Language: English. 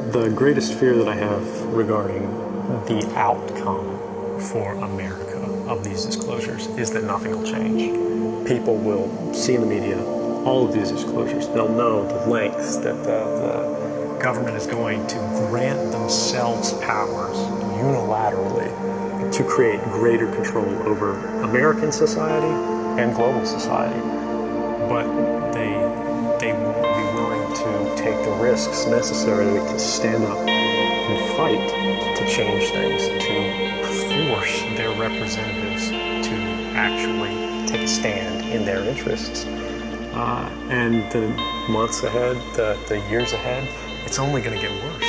The greatest fear that I have regarding the outcome for America of these disclosures is that nothing will change. People will see in the media all of these disclosures. They'll know the lengths that the government is going to grant themselves powers unilaterally to create greater control over American society and global society. But they won't be willing to take the risks necessary to stand up and fight to change things, to force their representatives to actually take a stand in their interests. And the months ahead, the years ahead, it's only going to get worse.